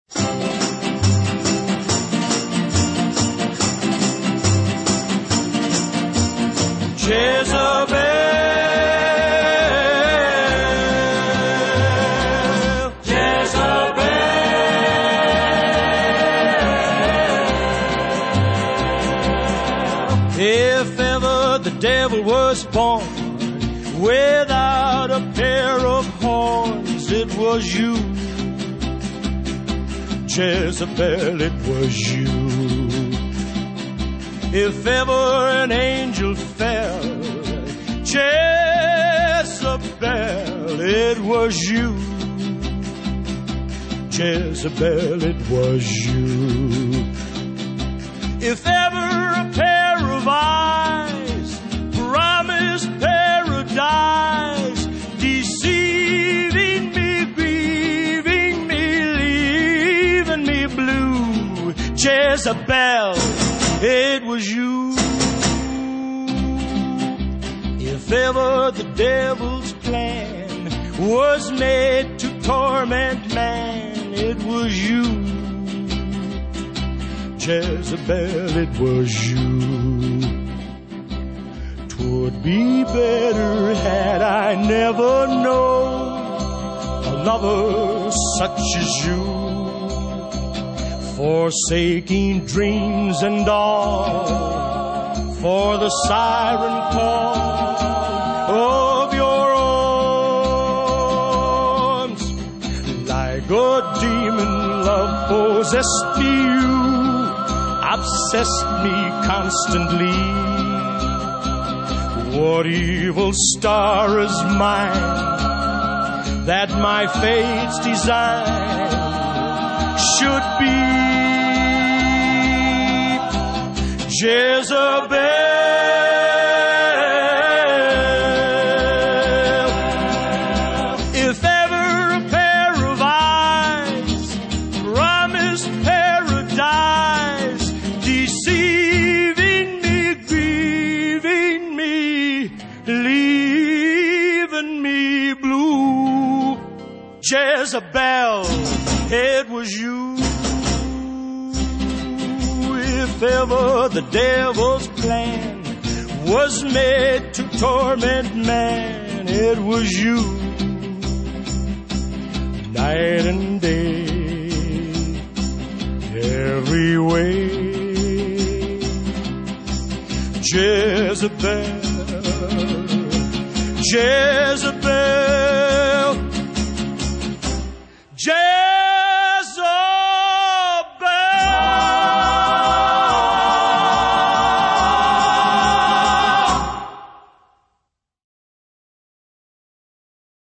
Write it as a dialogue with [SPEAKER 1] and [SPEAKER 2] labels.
[SPEAKER 1] If ever the devil was born without a pair of horns, it was you, Jezebel, it was you. If ever an angel fell, Jezebel, it was you, Jezebel, it was you. If ever a pair of eyes promised paradise, deceiving me, grieving me, leaving me blue, Jezebel, it was you. If ever the devil's plan was made to torment man, it was you, Jezebel, it was you. 'Twould be better had I never known a lover such as you, forsaking dreams and all for the siren call of your arms. Like a demon, love possessed me, you obsessed me constantly. What evil star is mine that my fate's design should be Jezebel? If ever a pair of eyes promised paradise, deceiving me, grieving me, leaving me blue, Jezebel, it was you. If ever the devil's plan was made to torment man, it was you, night and day, every way, Jezebel, Jezebel.